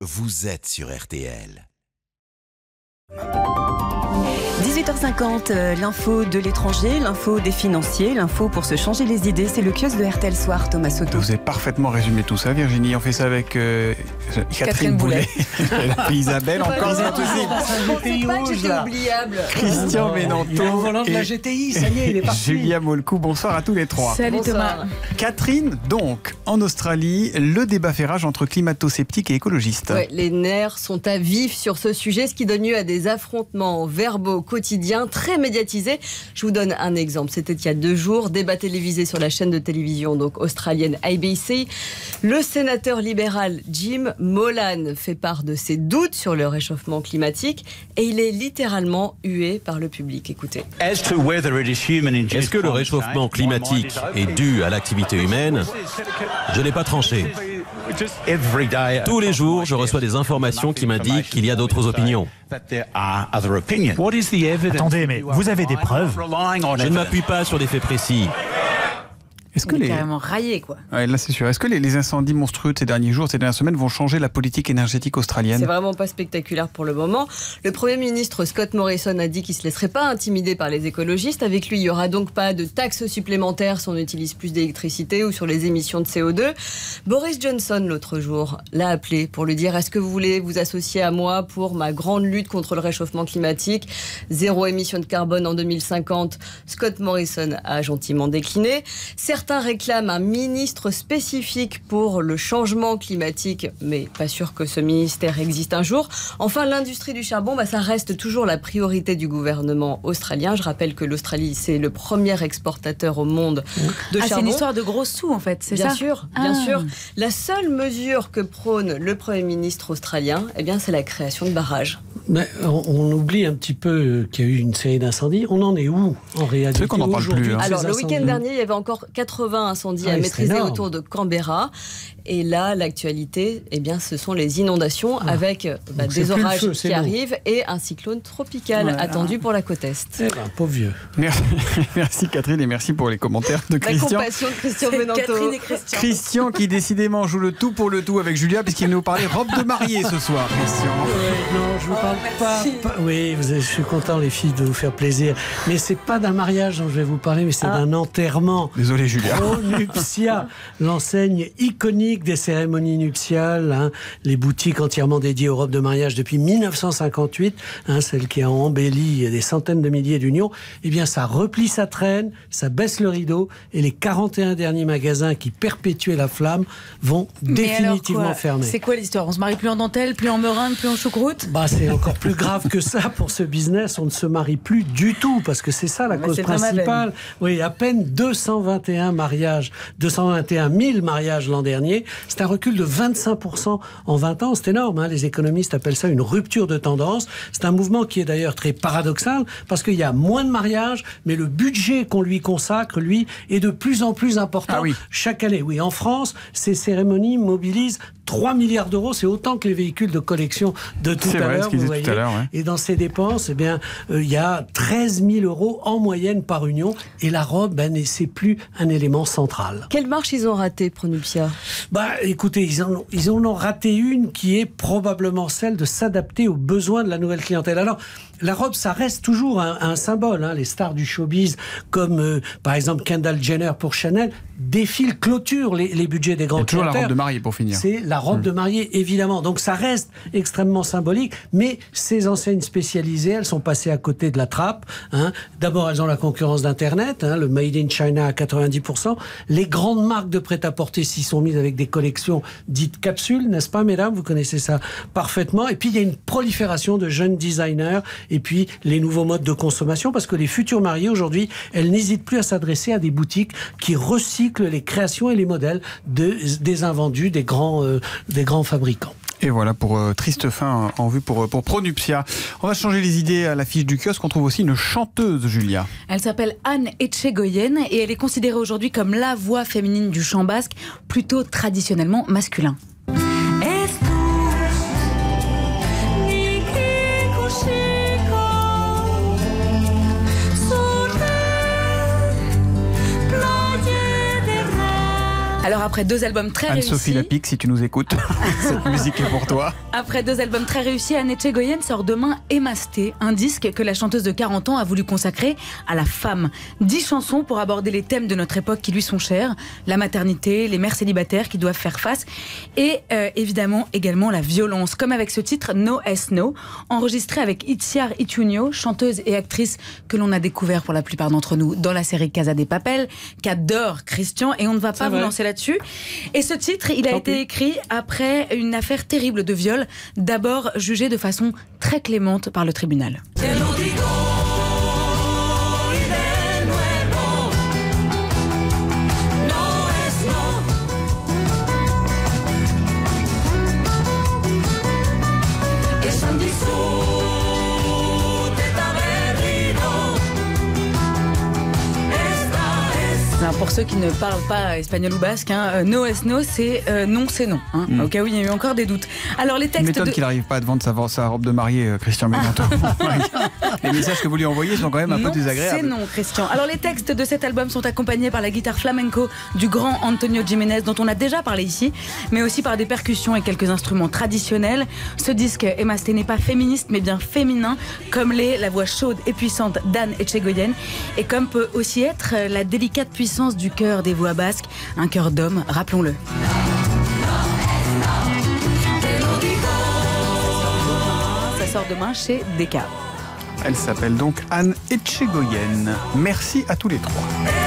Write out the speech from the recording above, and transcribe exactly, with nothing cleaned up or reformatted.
vous êtes sur R T L. dix-huit heures cinquante, euh, l'info de l'étranger, l'info des financiers, l'info pour se changer les idées. C'est le kiosque de R T L Soir, Thomas Soto. Vous avez parfaitement résumé tout ça, Virginie. On fait ça avec euh, Catherine, Catherine Boulet. Elle a fait Isabelle, encore c'est impossible. Je pensais pas que j'étais oubliable. Christian Ménanto. Il est au volant de la G T I, ça y est, il est parti. Julia Molcou, bonsoir à tous les trois. Salut Bonsoir. Thomas. Catherine, donc, en Australie, le débat fait rage entre climato-sceptiques et écologistes. Ouais, les nerfs sont à vif sur ce sujet, ce qui donne lieu à des affrontements verbaux quotidiens très médiatisés. Je vous donne un exemple. C'était il y a deux jours, débat télévisé sur la chaîne de télévision donc australienne A B C. Le sénateur libéral Jim Molan fait part de ses doutes sur le réchauffement climatique et il est littéralement hué par le public. Écoutez. Est-ce que le réchauffement climatique est dû à l'activité humaine? Je n'ai pas tranché. Tous les jours, je reçois des informations qui m'indiquent qu'il y a d'autres opinions. Attendez, mais vous avez des preuves? Je ne m'appuie pas sur des faits précis. Est-ce que Il est les... carrément raillé, quoi. Ouais, là c'est sûr. Est-ce que les, les incendies monstrueux de ces derniers jours, ces dernières semaines vont changer la politique énergétique australienne? C'est vraiment pas spectaculaire pour le moment. Le Premier ministre Scott Morrison a dit qu'il ne se laisserait pas intimider par les écologistes. Avec lui, il n'y aura donc pas de taxes supplémentaires si on utilise plus d'électricité ou sur les émissions de C O deux. Boris Johnson, l'autre jour, l'a appelé pour lui dire « Est-ce que vous voulez vous associer à moi pour ma grande lutte contre le réchauffement climatique ? Zéro émission de carbone en deux mille cinquante ?» Scott Morrison a gentiment décliné. Certains réclament un ministre spécifique pour le changement climatique, mais pas sûr que ce ministère existe un jour. Enfin, l'industrie du charbon, bah, ça reste toujours la priorité du gouvernement australien. Je rappelle que l'Australie, c'est le premier exportateur au monde de Ah, charbon. c'est une histoire de gros sous, en fait, c'est Bien ça? sûr, bien Ah. sûr. La seule mesure que prône le Premier ministre australien, eh bien, c'est la création de barrages. Mais on, on oublie un petit peu qu'il y a eu une série d'incendies. On en est où en réalité? C'est vrai qu'on n'en parle aujourd'hui plus, hein. de ces Alors, le incendies? week-end dernier, il y avait encore quatre-vingts incendies Ah à oui, maîtriser c'est énorme. autour de Canberra. Et là, l'actualité, eh bien, ce sont les inondations Ah. avec bah, Donc, c'est des plus le orages feu, c'est qui l'eau. arrivent et un cyclone tropical Ouais. attendu pour la côte Est. Eh ben, pauvre vieux. Merci, merci Catherine et merci pour les commentaires de La Christian. compassion de Christian C'est Benanto. Catherine et Christian. Christian qui décidément joue le tout pour le tout avec Julia puisqu'il nous parlait robe de mariée ce soir, Christian. Ouais, non, je vous Oh, parle pas, merci. pas- Oui, vous avez- je suis content les filles de vous faire plaisir. Mais c'est pas d'un mariage dont je vais vous parler, mais c'est Ah. d'un enterrement. Désolé Julia. Pronuptia, l'enseigne iconique des cérémonies nuptiales, hein, les boutiques entièrement dédiées aux robes de mariage depuis mille neuf cent cinquante-huit, hein, celle qui a embelli des centaines de milliers d'unions. Eh bien, ça replie sa traîne, ça baisse le rideau, et les quarante et un derniers magasins qui perpétuaient la flamme vont Mais définitivement alors quoi fermer. C'est quoi l'histoire? On se marie plus en dentelle, plus en meringue, plus en choucroute? Bah, c'est encore plus grave que ça pour ce business. On ne se marie plus du tout parce que c'est ça la Mais cause c'est pas ma principale. Oui, à peine deux cent vingt et un mariages, deux cent vingt et un mille mariages l'an dernier. C'est un recul de vingt-cinq pour cent en vingt ans. C'est énorme, hein. Les économistes appellent ça une rupture de tendance. C'est un mouvement qui est d'ailleurs très paradoxal parce qu'il y a moins de mariages, mais le budget qu'on lui consacre, lui, est de plus en plus important Ah oui. chaque année. Oui, en France, ces cérémonies mobilisent trois milliards d'euros. C'est autant que les véhicules de collection de tout C'est à vrai, l'heure. ce qu'ils vous disaient tout à voyez. l'heure, ouais. Et dans ces dépenses, eh bien, euh, il y a treize mille euros en moyenne par union. Et la robe, ben, c'est plus un élément central. Quelle marche ils ont raté, Pronuptia? Bah, écoutez, ils en, ont, ils en ont raté une qui est probablement celle de s'adapter aux besoins de la nouvelle clientèle. Alors, la robe, ça reste toujours un, un symbole. Hein. Les stars du showbiz, comme euh, par exemple Kendall Jenner pour Chanel, défilent, clôturent les, les budgets des Il y grands a toujours la créateurs. robe de mariée pour finir. C'est la robe Mmh. de mariée, évidemment. Donc ça reste extrêmement symbolique. Mais ces enseignes spécialisées, elles sont passées à côté de la trappe. Hein. D'abord, elles ont la concurrence d'Internet, hein, le Made in China à quatre-vingt-dix pour cent. Les grandes marques de prêt-à-porter s'y sont mises avec des collections dites capsules, n'est-ce pas, mesdames? Vous connaissez ça parfaitement. Et puis, il y a une prolifération de jeunes designers et puis les nouveaux modes de consommation, parce que les futures mariées, aujourd'hui, elles n'hésitent plus à s'adresser à des boutiques qui recyclent les créations et les modèles de, des invendus des grands, euh, des grands fabricants. Et voilà pour euh, triste fin en vue pour, pour Pronuptia. On va changer les idées à l'affiche du kiosque. On trouve aussi une chanteuse, Julia. Elle s'appelle Anne Etchegoyen et elle est considérée aujourd'hui comme la voix féminine du chant basque, plutôt traditionnellement masculin. Alors Alors après deux albums très réussis... Anne-Sophie Lapic, si tu nous écoutes, cette musique est pour toi. Après deux albums très réussis, Anne Etchegoyen sort demain Emasté, un disque que la chanteuse de quarante ans a voulu consacrer à la femme. Dix chansons pour aborder les thèmes de notre époque qui lui sont chers, la maternité, les mères célibataires qui doivent faire face et euh, évidemment également la violence, comme avec ce titre No Es No, enregistré avec Itziar Ituño, chanteuse et actrice que l'on a découvert pour la plupart d'entre nous dans la série Casa de Papel, qu'adore Christian, et on ne va pas vous lancer là-dessus. Et ce titre, il a été écrit après une affaire terrible de viol, d'abord jugée de façon très clémente par le tribunal. Alors pour ceux qui ne parlent pas espagnol ou basque, hein, no es no, c'est euh, non, c'est non. Hein, mm. Au cas où il y a eu encore des doutes. Alors les textes. M'étonne de... qu'il n'arrive pas à te vendre sa, sa robe de mariée, Christian Bélanto. Les messages que vous lui envoyez sont quand même un non, peu désagréables. C'est non, Christian. Alors les textes de cet album sont accompagnés par la guitare flamenco du grand Antonio Jiménez, dont on a déjà parlé ici, mais aussi par des percussions et quelques instruments traditionnels. Ce disque, Emasté, n'est pas féministe, mais bien féminin, comme l'est la voix chaude et puissante d'Anne Etchegoyen, et comme peut aussi être la délicate puissance du cœur des voix basques, un cœur d'homme, rappelons-le. Ça sort demain chez Decca. Elle s'appelle donc Anne Etchegoyen. Merci à tous les trois.